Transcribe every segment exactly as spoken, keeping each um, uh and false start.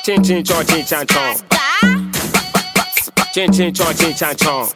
Chin chin chon chin chan chon. Chin chin chon chin chan chon.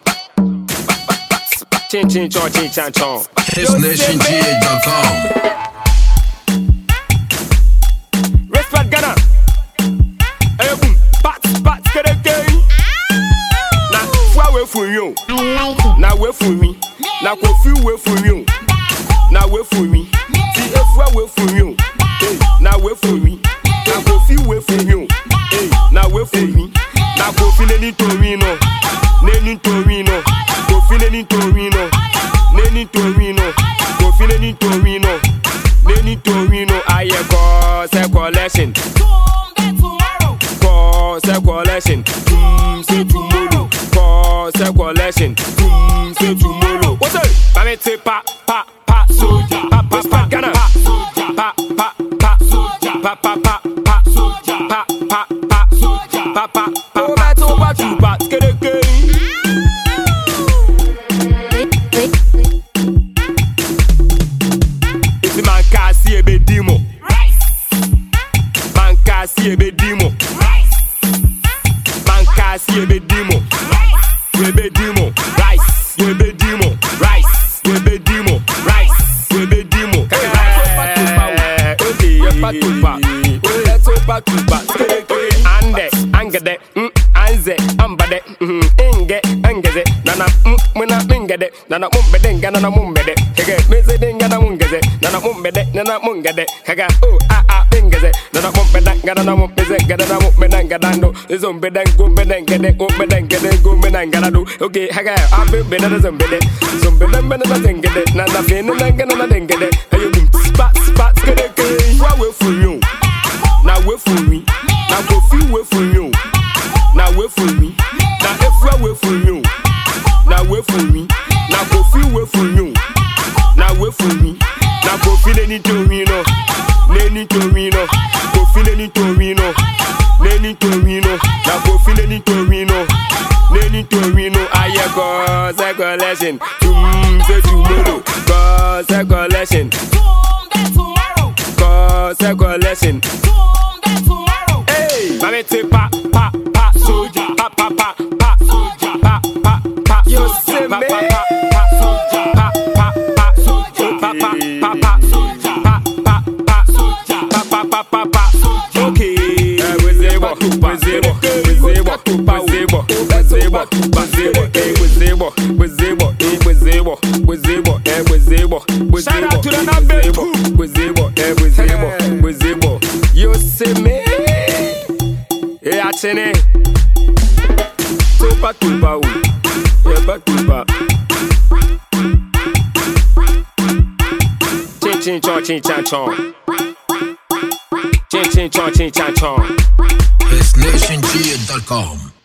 Chin chin chon chin chan chon. His Nation G A dot com. Respect Ghana. Hey boom, pat pat kedeke. Na fwa we for you. I like it. Na we for me. Na kofi we for you. Na we for me. Ti efwa we for you. Hey, na we for me. Na kofi we for you. Hey, na we for me. Na kofi neni torino. Neni torino. Kofi neni torino. Neni torino. Kofi neni torino. Neni torino. Aye go se collection. Go se collection. Tum se tomorrow. Go se collection. Tum se tomorrow. What's up? Mame te pa pa pa soja. Pa pa pa Ghana. Pa pa pa pa soja. Pa pa pa pa soja. Pa pa pa soja. Pa pa pa. Oh that's all what you got. Get it, get it. If the man can see a bit demo. Man can see a bit demo. Man can see a bit demo. We be demo. Rice. We be demo. Rice. We be demo. Rice. We be demo. Ande, angede, anze, ambade, inge, angeze, nana, muna mingede, nana mumbede, nana mumbede, kege, mezede, nana mungeze, nana mumbede, nana mungede, kaga, oh, ah, ah, mingeze, nana mumbede, nana mumbeze, nana mumbede, ngadando, zombede, gumbede, ngede, gumbede, ngede, gumbede, ngadado, okay, haga, abe, beda, zombede, zombede, beda, zengede, nana, bena, nana, dengede, ayo, spot, spot, kede, kede, wa we for you, na we for me. Now go feel way for you. Now wait for me. Now if I wait for you. Now wait for me. Now go feel way for you. Now wait for me. Now go feel any torino. Any torino. Go feel any torino. Any torino. Now go feel any torino. Any torino. I go se collection. Tum se tomorrow. Go se collection. Go se collection. Mame te pa pa pa soja. Pa pa pa pa soja. Pa pa pa yo se me. Pa pa pa soja. Pa pa pa soja. Pa pa pa pa soja. Pa pa pa soja. Pa pa pa pa pa. Okay. Wezebo, wezebo, wezebo, wezebo, wezebo, wezebo, wezebo, wezebo, wezebo, wezebo, wezebo, wezebo. Shout out to the number two. Wezebo, wezebo, wezebo. Yo se me. Hey, Achene. Tupa tupa u. Yeba tupa. Chin chin chon chin chan chon. Chin chin chon chin chan chon. His Nation G A dot com.